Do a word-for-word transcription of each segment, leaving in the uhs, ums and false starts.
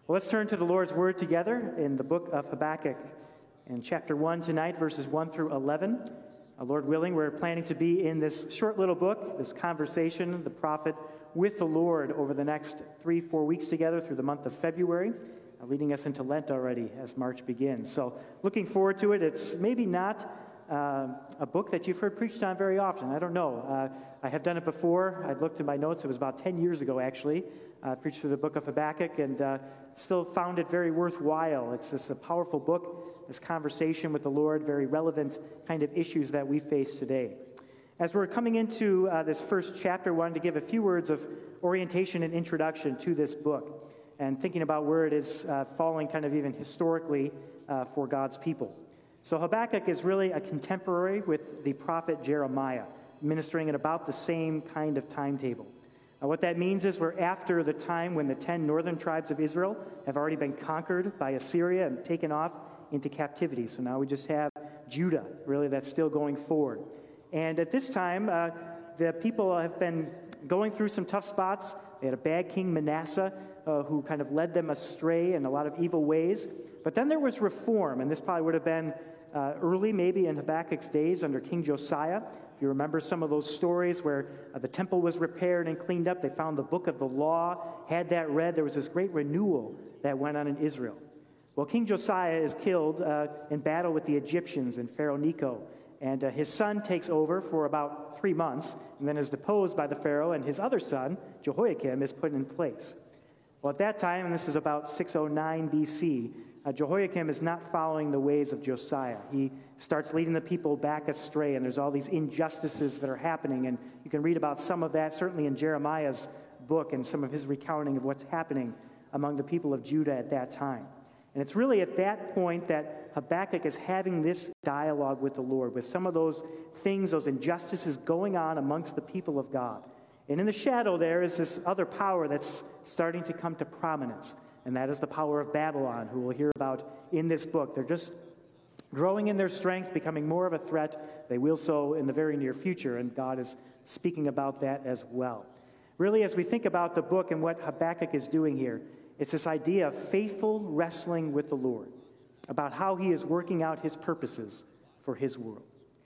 Well, let's turn to the Lord's Word together in the book of Habakkuk. In chapter one tonight, verses one through eleven. Uh, Lord willing, we're planning to be in this short little book, this conversation, the prophet with the Lord over the next three, four weeks together through the month of February, uh, leading us into Lent already as March begins. So looking forward to it. It's maybe not uh, a book that you've heard preached on very often. I don't know. Uh, I have done it before. I looked at my notes. It was about ten years ago, actually. I uh, preached through the book of Habakkuk and uh, still found it very worthwhile. It's just a powerful book, this conversation with the Lord, very relevant kind of issues that we face today. As we're coming into uh, this first chapter, I wanted to give a few words of orientation and introduction to this book and thinking about where it is uh, falling kind of even historically uh, for God's people. So Habakkuk is really a contemporary with the prophet Jeremiah, ministering at about the same kind of timetable. Uh, what that means is we're after the time when the ten northern tribes of Israel have already been conquered by Assyria and taken off into captivity. So now we just have Judah, really, that's still going forward. And at this time, uh, the people have been going through some tough spots. They had a bad king, Manasseh, uh, who kind of led them astray in a lot of evil ways. But then there was reform, and this probably would have been uh, early, maybe in Habakkuk's days under King Josiah. If you remember some of those stories where uh, the temple was repaired and cleaned up, they found the book of the law, had that read. There was this great renewal that went on in Israel. Well, King Josiah is killed uh, in battle with the Egyptians and Pharaoh Necho. And uh, his son takes over for about three months and then is deposed by the Pharaoh, and his other son, Jehoiakim, is put in place. Well, at that time, and this is about six oh nine B C, uh, Jehoiakim is not following the ways of Josiah. He starts leading the people back astray, and there's all these injustices that are happening. And you can read about some of that, certainly in Jeremiah's book and some of his recounting of what's happening among the people of Judah at that time. And it's really at that point that Habakkuk is having this dialogue with the Lord, with some of those things, those injustices going on amongst the people of God. And in the shadow there is this other power that's starting to come to prominence, and that is the power of Babylon, who we'll hear about in this book. They're just growing in their strength, becoming more of a threat. They will so in the very near future, and God is speaking about that as well. Really, as we think about the book and what Habakkuk is doing here, it's this idea of faithful wrestling with the Lord, about how he is working out his purposes for his world.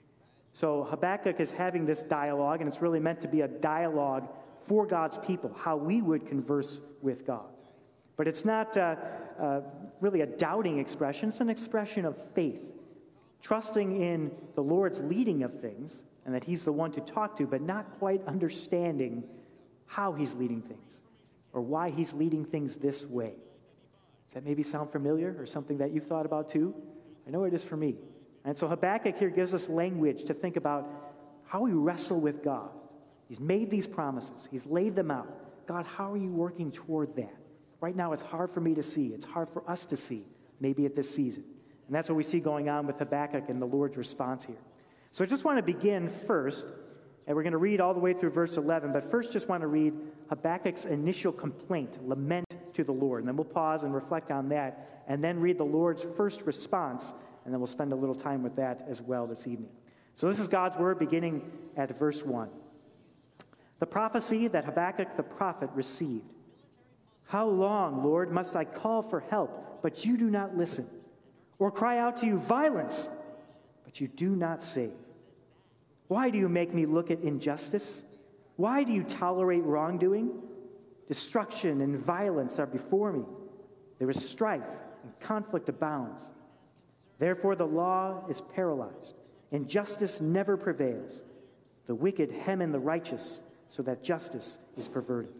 So Habakkuk is having this dialogue, and it's really meant to be a dialogue for God's people, how we would converse with God. But it's not uh, uh, really a doubting expression. It's an expression of faith, trusting in the Lord's leading of things, and that he's the one to talk to, but not quite understanding how he's leading things, or why he's leading things this way. Does that maybe sound familiar, or something that you've thought about too? I know it is for me. And so Habakkuk here gives us language to think about how we wrestle with God. He's made these promises. He's laid them out. God, how are you working toward that? Right now, it's hard for me to see. It's hard for us to see, maybe at this season. And that's what we see going on with Habakkuk and the Lord's response here. So I just want to begin first, and we're going to read all the way through verse eleven, but first just want to read Habakkuk's initial complaint, lament to the Lord. And then we'll pause and reflect on that, and then read the Lord's first response, and then we'll spend a little time with that as well this evening. So this is God's word beginning at verse one. The prophecy that Habakkuk the prophet received. How long, Lord, must I call for help, but you do not listen? Or cry out to you, violence, but you do not save? Why do you make me look at injustice? Why do you tolerate wrongdoing? Destruction and violence are before me. There is strife and conflict abounds. Therefore the law is paralyzed, and justice never prevails. The wicked hem in the righteous, so that justice is perverted.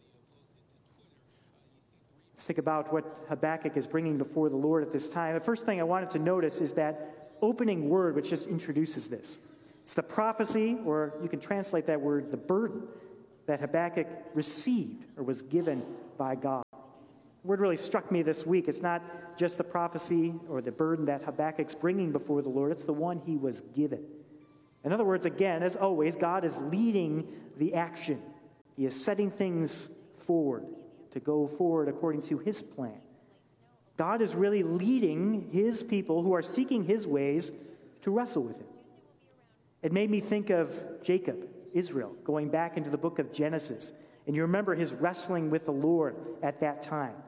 Let's think about what Habakkuk is bringing before the Lord at this time. The first thing I wanted to notice is that opening word which just introduces this. It's the prophecy, or you can translate that word, the burden, that Habakkuk received or was given by God. The word really struck me this week. It's not just the prophecy or the burden that Habakkuk's bringing before the Lord. It's the one he was given. In other words, again, as always, God is leading the action. He is setting things forward to go forward according to his plan. God is really leading his people who are seeking his ways to wrestle with him. It made me think of Jacob, Israel, going back into the book of Genesis. And you remember his wrestling with the Lord at that time.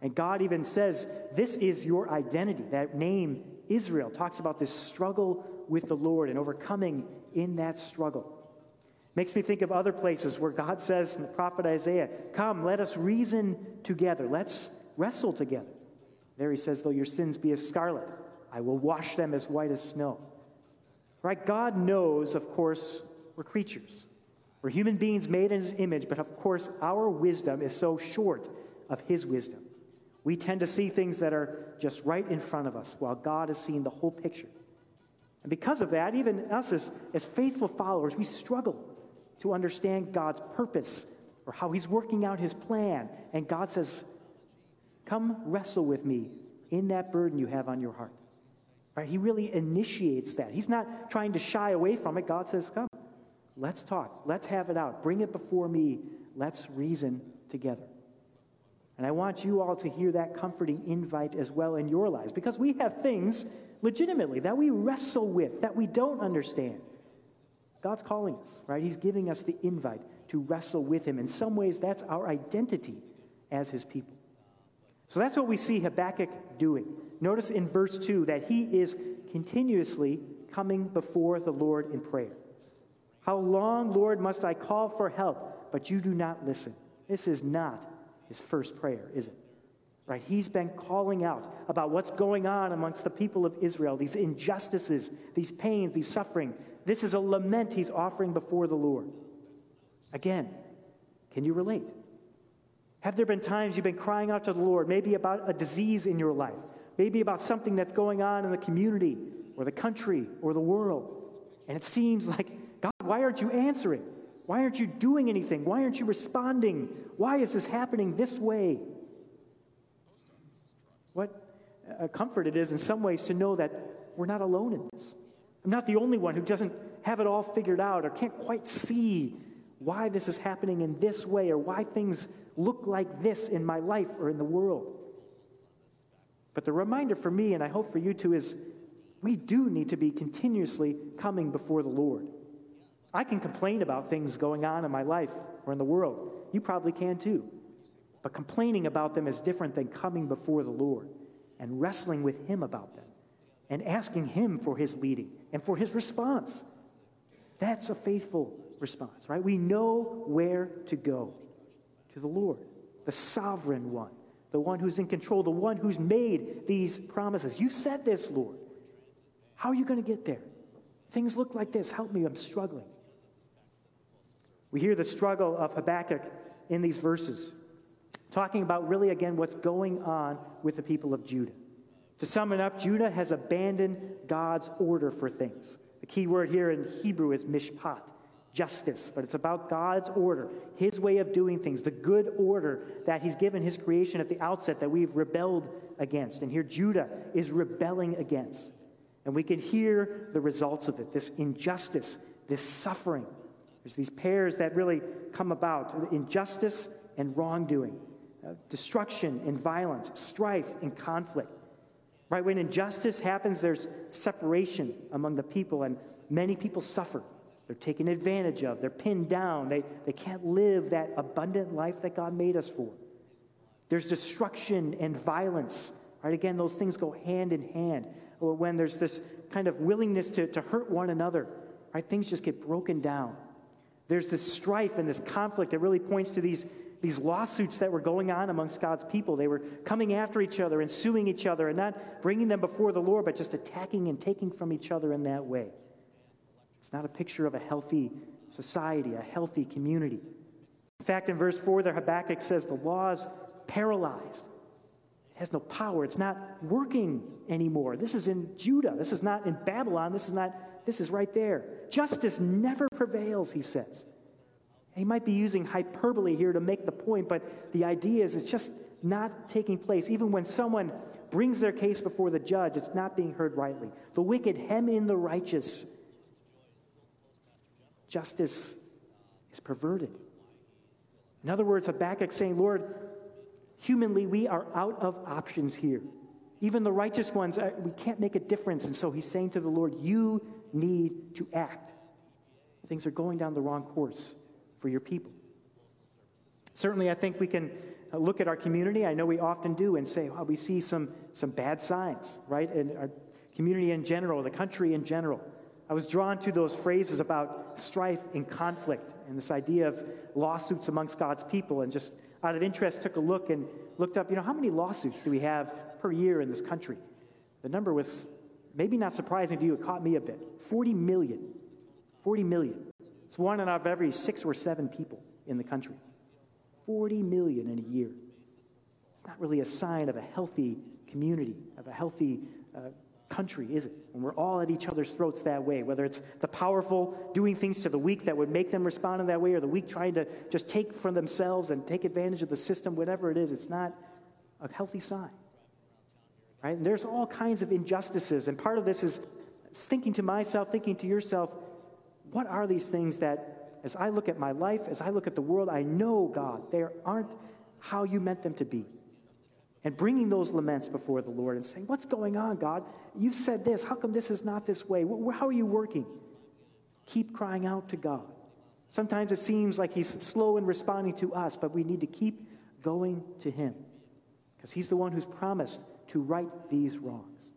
And God even says, this is your identity. That name, Israel, talks about this struggle with the Lord and overcoming in that struggle. Makes me think of other places where God says in the prophet Isaiah, come, let us reason together. Let's wrestle together. There he says, though your sins be as scarlet, I will wash them as white as snow. Right? God knows, of course, we're creatures. We're human beings made in his image, but of course our wisdom is so short of his wisdom. We tend to see things that are just right in front of us, while God is seeing the whole picture. And because of that, even us as, as faithful followers, we struggle to understand God's purpose or how he's working out his plan. And God says, come wrestle with me in that burden you have on your heart. Right? He really initiates that. He's not trying to shy away from it. God says, come, let's talk. Let's have it out. Bring it before me. Let's reason together. And I want you all to hear that comforting invite as well in your lives, because we have things legitimately that we wrestle with, that we don't understand. God's calling us, right? He's giving us the invite to wrestle with him. In some ways, that's our identity as his people. So that's what we see Habakkuk doing. Notice in verse two that he is continuously coming before the Lord in prayer. How long, Lord, must I call for help, but you do not listen? This is not his first prayer, is it? Right? He's been calling out about what's going on amongst the people of Israel, these injustices, these pains, these suffering. This is a lament he's offering before the Lord. Again, can you relate? Have there been times you've been crying out to the Lord, maybe about a disease in your life, maybe about something that's going on in the community or the country or the world, and it seems like, God, why aren't you answering? Why aren't you doing anything? Why aren't you responding? Why is this happening this way? What a comfort it is in some ways to know that we're not alone in this. I'm not the only one who doesn't have it all figured out or can't quite see why this is happening in this way or why things look like this in my life or in the world. But the reminder for me, and I hope for you too, is we do need to be continuously coming before the Lord. I can complain about things going on in my life or in the world. You probably can too. But complaining about them is different than coming before the Lord and wrestling with him about them and asking him for his leading and for his response. That's a faithful response, right? We know where to go, to the Lord, the sovereign one, the one who's in control, the one who's made these promises. You said this, Lord. How are you going to get there? Things look like this. Help me. I'm struggling. We hear the struggle of Habakkuk in these verses, talking about really, again, what's going on with the people of Judah. To sum it up, Judah has abandoned God's order for things. The key word here in Hebrew is mishpat, justice, but it's about God's order, his way of doing things, the good order that he's given his creation at the outset that we've rebelled against. And here Judah is rebelling against. And we can hear the results of it, this injustice, this suffering. There's these pairs that really come about, injustice and wrongdoing, uh, destruction and violence, strife and conflict. Right? When injustice happens, there's separation among the people, and many people suffer. They're taken advantage of. They're pinned down. They, they can't live that abundant life that God made us for. There's destruction and violence. Right? Again, those things go hand in hand. Or when there's this kind of willingness to, to hurt one another, right? Things just get broken down. There's this strife and this conflict that really points to these, these lawsuits that were going on amongst God's people. They were coming after each other and suing each other and not bringing them before the Lord, but just attacking and taking from each other in that way. It's not a picture of a healthy society, a healthy community. In fact, in verse four there, Habakkuk says the law is paralyzed. It has no power. It's not working anymore. This is in Judah. This is not in Babylon. This is not, this is right there. Justice never prevails, he says. He might be using hyperbole here to make the point, but the idea is it's just not taking place. Even when someone brings their case before the judge, it's not being heard rightly. The wicked hem in the righteous. Justice is perverted. In other words, Habakkuk saying, Lord, humanly, we are out of options here. Even the righteous ones, we can't make a difference. And so he's saying to the Lord, you need to act. Things are going down the wrong course for your people. Certainly, I think we can uh, look at our community, I know we often do, and say, well, we see some, some bad signs, right, in our community in general, the country in general. I was drawn to those phrases about strife and conflict and this idea of lawsuits amongst God's people, and just out of interest took a look and looked up, you know, how many lawsuits do we have per year in this country? The number was maybe not surprising to you. It caught me a bit. forty million. forty million. It's one out of every six or seven people in the country. forty million in a year. It's not really a sign of a healthy community, of a healthy uh, country, is it? When we're all at each other's throats that way, whether it's the powerful doing things to the weak that would make them respond in that way, or the weak trying to just take from themselves and take advantage of the system, whatever it is, it's not a healthy sign. Right? And there's all kinds of injustices, and part of this is thinking to myself, thinking to yourself, what are these things that, as I look at my life, as I look at the world, I know, God, they aren't how you meant them to be. And bringing those laments before the Lord and saying, what's going on, God? You've said this. How come this is not this way? How are you working? Keep crying out to God. Sometimes it seems like he's slow in responding to us, but we need to keep going to him, because he's the one who's promised to right these wrongs.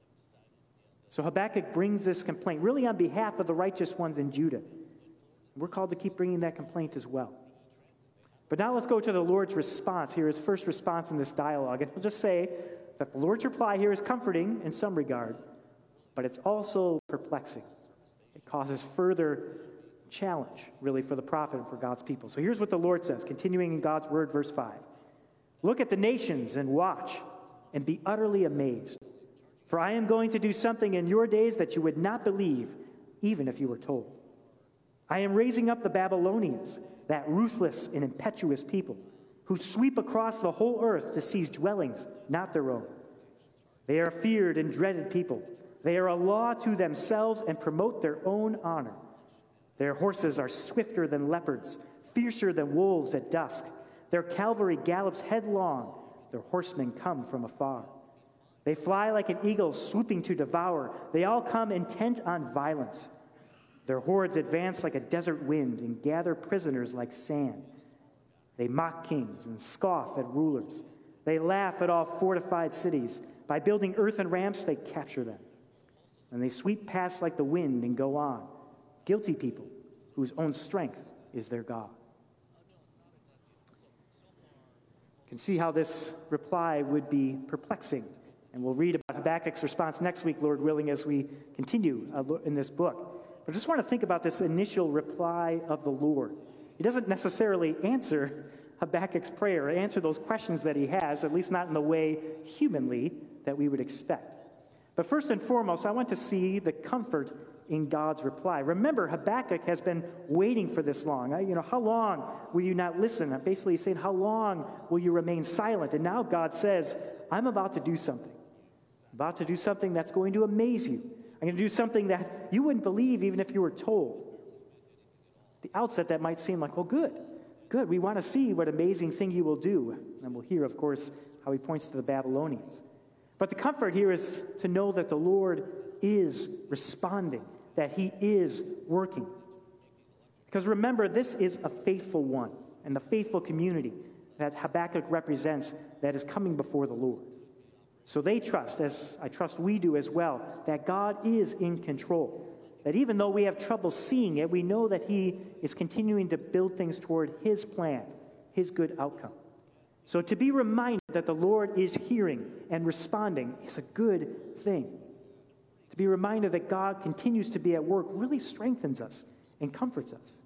So Habakkuk brings this complaint, really on behalf of the righteous ones in Judah. We're called to keep bringing that complaint as well. But now let's go to the Lord's response here, his first response in this dialogue. And we'll just say that the Lord's reply here is comforting in some regard, but it's also perplexing. It causes further challenge, really, for the prophet and for God's people. So here's what the Lord says, continuing in God's word, verse five. Look at the nations and watch and be utterly amazed. For I am going to do something in your days that you would not believe, even if you were told. I am raising up the Babylonians, that ruthless and impetuous people, who sweep across the whole earth to seize dwellings not their own. They are a feared and dreaded people. They are a law to themselves and promote their own honor. Their horses are swifter than leopards, fiercer than wolves at dusk. Their cavalry gallops headlong. Their horsemen come from afar. They fly like an eagle swooping to devour. They all come intent on violence. Their hordes advance like a desert wind and gather prisoners like sand. They mock kings and scoff at rulers. They laugh at all fortified cities. By building earthen ramps, they capture them. And they sweep past like the wind and go on. Guilty people whose own strength is their God. You can see how this reply would be perplexing. And we'll read about Habakkuk's response next week, Lord willing, as we continue in this book. But I just want to think about this initial reply of the Lord. He doesn't necessarily answer Habakkuk's prayer, or answer those questions that he has, at least not in the way humanly that we would expect. But first and foremost, I want to see the comfort in God's reply. Remember, Habakkuk has been waiting for this long. You know, how long will you not listen? I'm basically saying, how long will you remain silent? And now God says, I'm about to do something. I'm about to do something that's going to amaze you. I'm going to do something that you wouldn't believe even if you were told. At the outset, that might seem like, well, good, good. We want to see what amazing thing you will do. And we'll hear, of course, how he points to the Babylonians. But the comfort here is to know that the Lord is responding, that he is working. Because remember, this is a faithful one, and the faithful community that Habakkuk represents that is coming before the Lord. So they trust, as I trust we do as well, that God is in control. That even though we have trouble seeing it, we know that he is continuing to build things toward his plan, his good outcome. So to be reminded that the Lord is hearing and responding is a good thing. To be reminded that God continues to be at work really strengthens us and comforts us.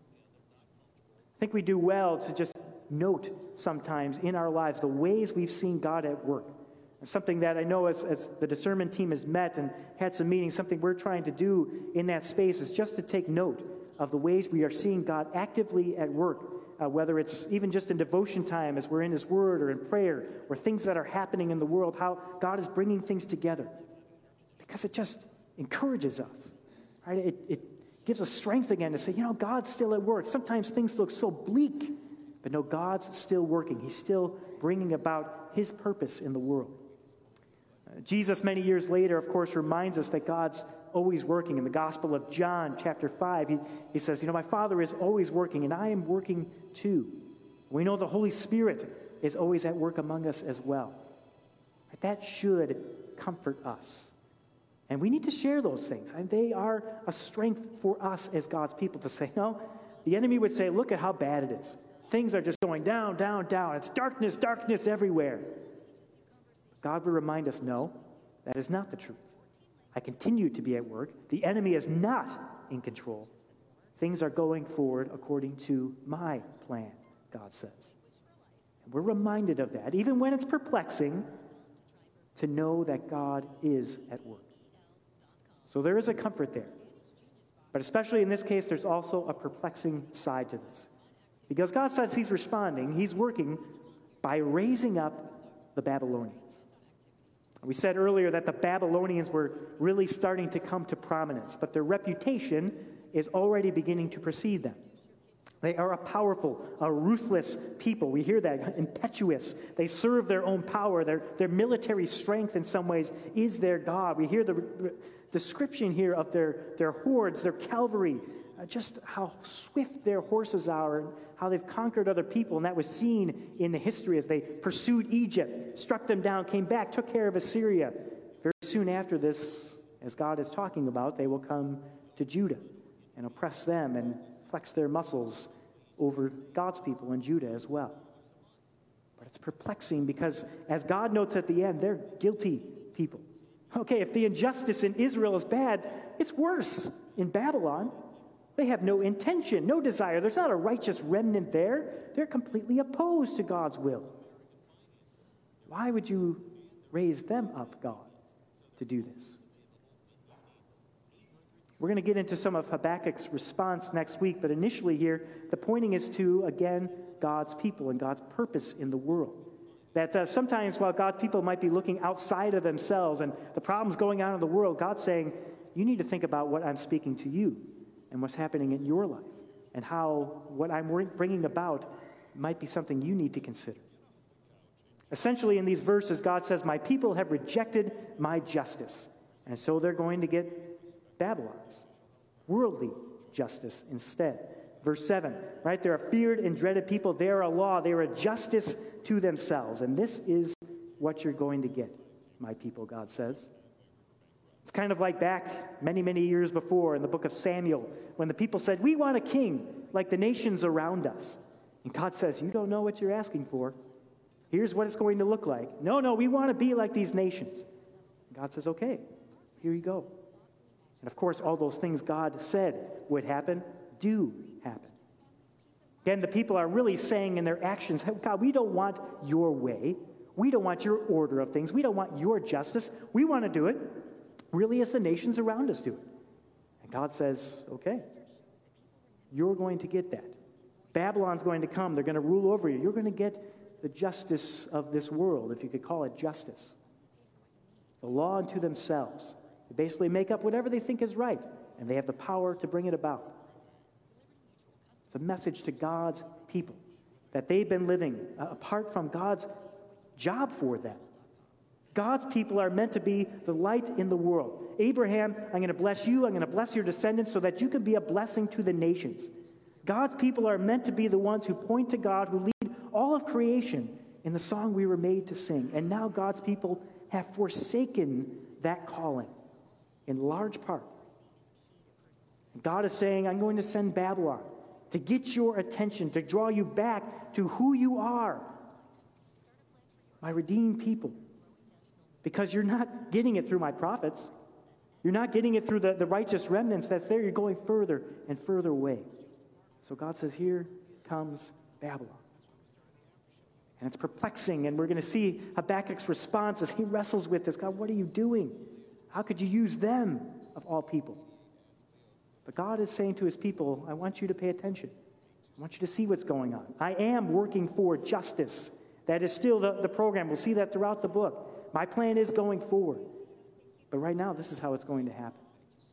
I think we do well to just note sometimes in our lives the ways we've seen God at work. Something that I know as, as the discernment team has met and had some meetings, something we're trying to do in that space is just to take note of the ways we are seeing God actively at work, uh, whether it's even just in devotion time as we're in his word or in prayer or things that are happening in the world, how God is bringing things together. Because it just encourages us, right? It, it gives us strength again to say, you know, God's still at work. Sometimes things look so bleak, but no, God's still working. He's still bringing about his purpose in the world. Jesus, many years later, of course, reminds us that God's always working. In the Gospel of John, chapter five, he, he says, you know, my Father is always working, and I am working too. We know the Holy Spirit is always at work among us as well. That should comfort us. And we need to share those things. And they are a strength for us as God's people to say, no, the enemy would say, look at how bad it is. Things are just going down, down, down. It's darkness, darkness everywhere. God would remind us, no, that is not the truth. I continue to be at work. The enemy is not in control. Things are going forward according to my plan, God says. And we're reminded of that, even when it's perplexing, to know that God is at work. So there is a comfort there. But especially in this case, there's also a perplexing side to this. Because God says he's responding, he's working by raising up the Babylonians. We said earlier that the Babylonians were really starting to come to prominence, but their reputation is already beginning to precede them. They are a powerful, a ruthless people. We hear that, impetuous. They serve their own power. Their, their military strength in some ways is their God. We hear the re- description here of their, their hordes, their cavalry, uh, just how swift their horses are and how they've conquered other people. And that was seen in the history as they pursued Egypt, struck them down, came back, took care of Assyria. Very soon after this, as God is talking about, they will come to Judah and oppress them and flex their muscles over God's people in Judah as well. But it's perplexing because, as God notes at the end, they're guilty people. Okay, if the injustice in Israel is bad, it's worse in Babylon. They have no intention, no desire. There's not a righteous remnant there. They're completely opposed to God's will. Why would you raise them up, God, to do this? We're going to get into some of Habakkuk's response next week, but initially here, the pointing is to, again, God's people and God's purpose in the world. That uh, sometimes while God's people might be looking outside of themselves and the problems going on in the world, God's saying, you need to think about what I'm speaking to you and what's happening in your life and how what I'm bringing about might be something you need to consider. Essentially, in these verses, God says, my people have rejected my justice, and so they're going to get Babylon's worldly justice instead. Verse seven, right? They're a feared and dreaded people. They are a law. They are a justice to themselves. And this is what you're going to get, my people, God says. It's kind of like back many, many years before in the book of Samuel, when the people said, we want a king like the nations around us. And God says, you don't know what you're asking for. Here's what it's going to look like. No, no, we want to be like these nations. And God says, okay, here you go. And of course, all those things God said would happen do happen. Again, the people are really saying in their actions, God, we don't want your way. We don't want your order of things. We don't want your justice. We want to do it really as the nations around us do it. And God says, okay, you're going to get that. Babylon's going to come. They're going to rule over you. You're going to get the justice of this world, if you could call it justice. The law unto themselves. They basically make up whatever they think is right, and they have the power to bring it about. It's a message to God's people that they've been living uh, apart from God's job for them. God's people are meant to be the light in the world. Abraham, I'm going to bless you, I'm going to bless your descendants so that you can be a blessing to the nations. God's people are meant to be the ones who point to God, who lead all of creation in the song we were made to sing. And now God's people have forsaken that calling. In large part. God is saying, I'm going to send Babylon to get your attention, to draw you back to who you are, my redeemed people. Because you're not getting it through my prophets. You're not getting it through the, the righteous remnants that's there. You're going further and further away. So God says, here comes Babylon. And it's perplexing, and we're going to see Habakkuk's response as he wrestles with this. God, what are you doing? How could you use them, of all people? But God is saying to his people, I want you to pay attention. I want you to see what's going on. I am working for justice. That is still the, the program. We'll see that throughout the book. My plan is going forward. But right now, this is how it's going to happen.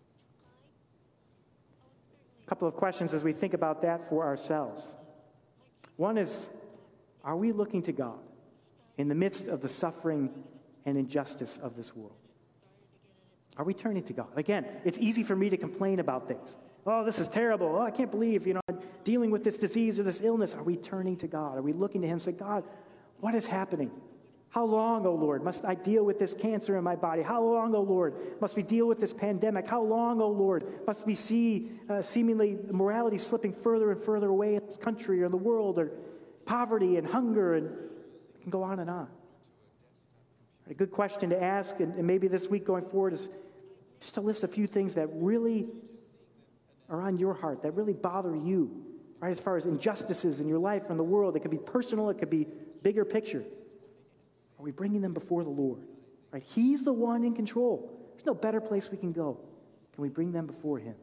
A couple of questions as we think about that for ourselves. One is, are we looking to God in the midst of the suffering and injustice of this world? Are we turning to God? Again, it's easy for me to complain about things. Oh, this is terrible. Oh, I can't believe, you know, I'm dealing with this disease or this illness. Are we turning to God? Are we looking to him and say, God, What is happening? How long, O Lord, must I deal with this cancer in my body? How long, O Lord, must we deal with this pandemic? How long, O Lord, must we see uh, seemingly morality slipping further and further away in this country or in the world, or poverty and hunger, and it can go on and on. A good question to ask, and, and maybe this week going forward, is just to list a few things that really are on your heart, that really bother you, right, as far as injustices in your life and the world. It could be personal, it could be bigger picture. Are we bringing them before the Lord? Right? He's the one in control. There's no better place we can go. Can we bring them before him?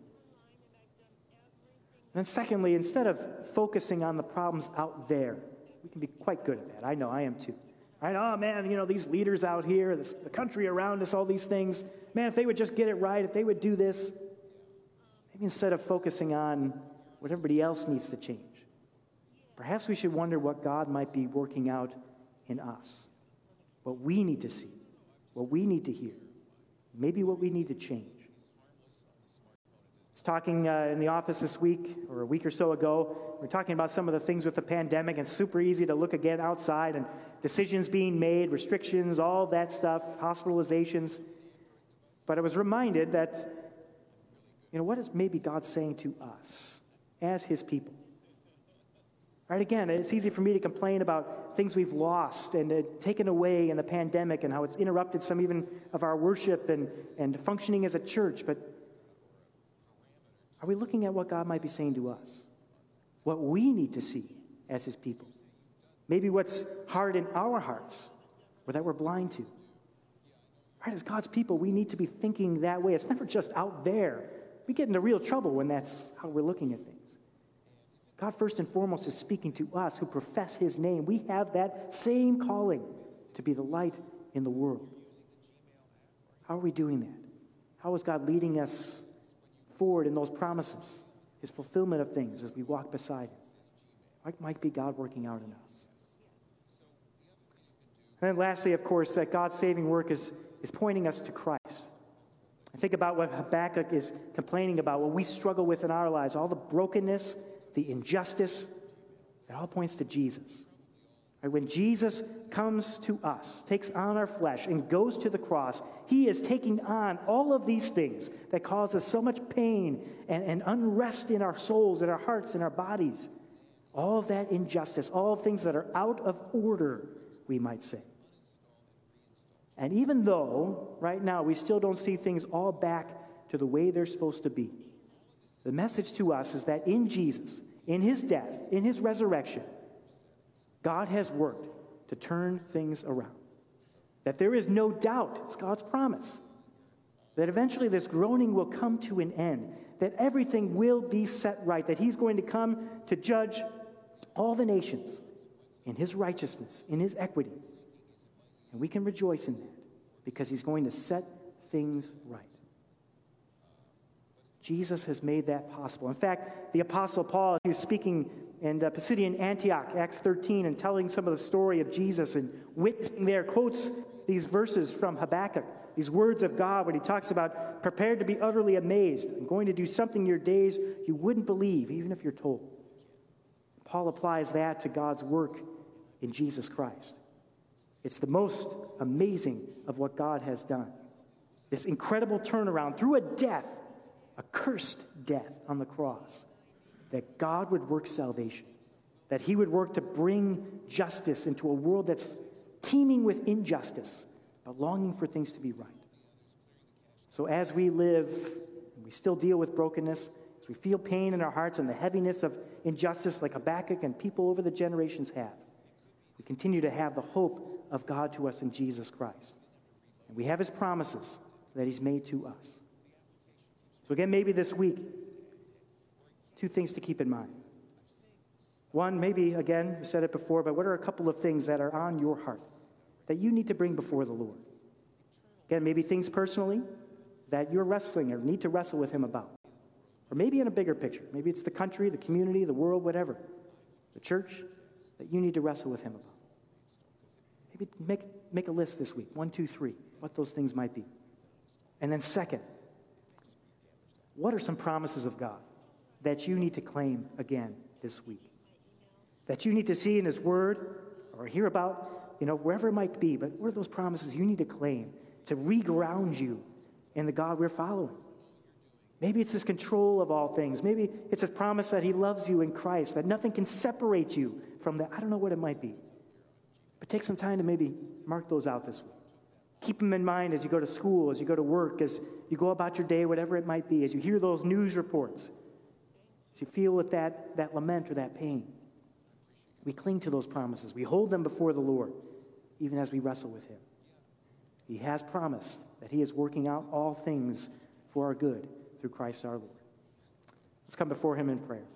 And then secondly, instead of focusing on the problems out there, we can be quite good at that. I know I am too. Right? Oh, man, you know, these leaders out here, this, the country around us, all these things. Man, if they would just get it right, if they would do this. Maybe instead of focusing on what everybody else needs to change, perhaps we should wonder what God might be working out in us. What we need to see, what we need to hear, maybe what we need to change. I was talking uh, in the office this week, or a week or so ago, we we're talking about some of the things with the pandemic, and it's super easy to look again outside, and decisions being made, restrictions, all that stuff, hospitalizations. But I was reminded that, you know, what is maybe God saying to us as his people? Right, again, it's easy for me to complain about things we've lost and uh, taken away in the pandemic and how it's interrupted some even of our worship and, and functioning as a church. But are we looking at what God might be saying to us? What we need to see as his people? Maybe what's hard in our hearts or that we're blind to? Right, as God's people, we need to be thinking that way. It's never just out there. We get into real trouble when that's how we're looking at things. God, first and foremost, is speaking to us who profess his name. We have that same calling to be the light in the world. How are we doing that? How is God leading us forward in those promises, his fulfillment of things as we walk beside him? What might be God working out in us? And then lastly, of course, that God's saving work is, is pointing us to Christ. I think about what Habakkuk is complaining about, what we struggle with in our lives, all the brokenness, the injustice, it all points to Jesus. Right? When Jesus comes to us, takes on our flesh, and goes to the cross, he is taking on all of these things that cause us so much pain and, and unrest in our souls, in our hearts, in our bodies. All of that injustice, all things that are out of order, we might say. And even though, right now, we still don't see things all back to the way they're supposed to be, the message to us is that in Jesus, in his death, in his resurrection, God has worked to turn things around. That there is no doubt, it's God's promise, that eventually this groaning will come to an end, that everything will be set right, that he's going to come to judge all the nations in his righteousness, in his equity. And we can rejoice in that because he's going to set things right. Jesus has made that possible. In fact, the Apostle Paul, he was speaking in uh, Pisidian Antioch, Acts thirteen, and telling some of the story of Jesus and witnessing there, quotes these verses from Habakkuk, these words of God when he talks about prepared to be utterly amazed. I'm going to do something in your days you wouldn't believe, even if you're told. Paul applies that to God's work in Jesus Christ. It's the most amazing of what God has done. This incredible turnaround through a death, a cursed death on the cross, that God would work salvation, that he would work to bring justice into a world that's teeming with injustice, but longing for things to be right. So as we live, we still deal with brokenness, as we feel pain in our hearts and the heaviness of injustice like Habakkuk and people over the generations have, we continue to have the hope of God to us in Jesus Christ. And we have his promises that he's made to us. So again, maybe this week, two things to keep in mind. One, maybe, again, we said it before, but what are a couple of things that are on your heart that you need to bring before the Lord? Again, maybe things personally that you're wrestling or need to wrestle with him about. Or maybe in a bigger picture. Maybe it's the country, the community, the world, whatever. The church that you need to wrestle with him about. Maybe make, make a list this week, one, two, three, what those things might be. And then second, what are some promises of God that you need to claim again this week? That you need to see in his word, or hear about, you know, wherever it might be, but what are those promises you need to claim to reground you in the God we're following? Maybe it's his control of all things. Maybe it's his promise that he loves you in Christ, that nothing can separate you from that. I don't know what it might be. But take some time to maybe mark those out this week. Keep them in mind as you go to school, as you go to work, as you go about your day, whatever it might be, as you hear those news reports, as you feel with that, that lament or that pain. We cling to those promises. We hold them before the Lord, even as we wrestle with him. He has promised that he is working out all things for our good through Christ our Lord. Let's come before him in prayer.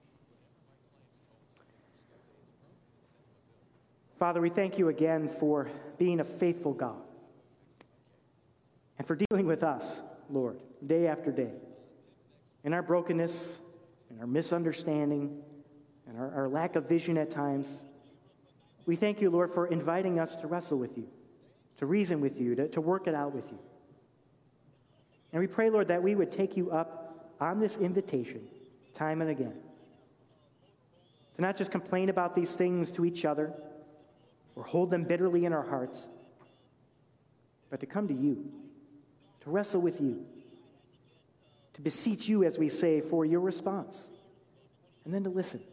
Father, we thank you again for being a faithful God and for dealing with us, Lord, day after day, in our brokenness, in our misunderstanding, and our, our lack of vision at times. We thank you, Lord, for inviting us to wrestle with you, to reason with you, to, to work it out with you. And we pray, Lord, that we would take you up on this invitation time and again, to not just complain about these things to each other or hold them bitterly in our hearts, but to come to you, to wrestle with you, to beseech you, as we say, for your response, and then to listen.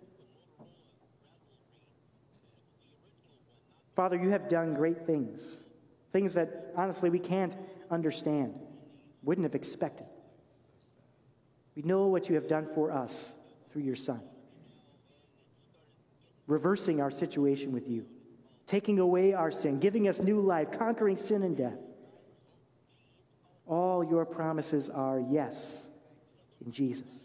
Father, you have done great things, things that, honestly, we can't understand, wouldn't have expected. We know what you have done for us through your Son, reversing our situation with you, taking away our sin, giving us new life, conquering sin and death. All your promises are yes in Jesus.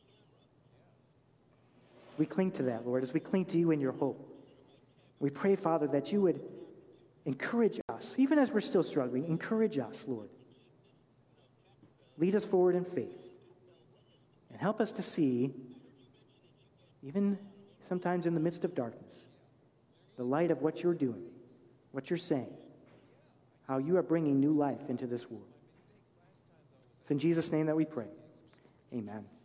We cling to that, Lord, as we cling to you in your hope. We pray, Father, that you would encourage us, even as we're still struggling, encourage us, Lord. Lead us forward in faith and help us to see, even sometimes in the midst of darkness, the light of what you're doing, what you're saying, how you are bringing new life into this world. It's in Jesus' name that we pray. Amen.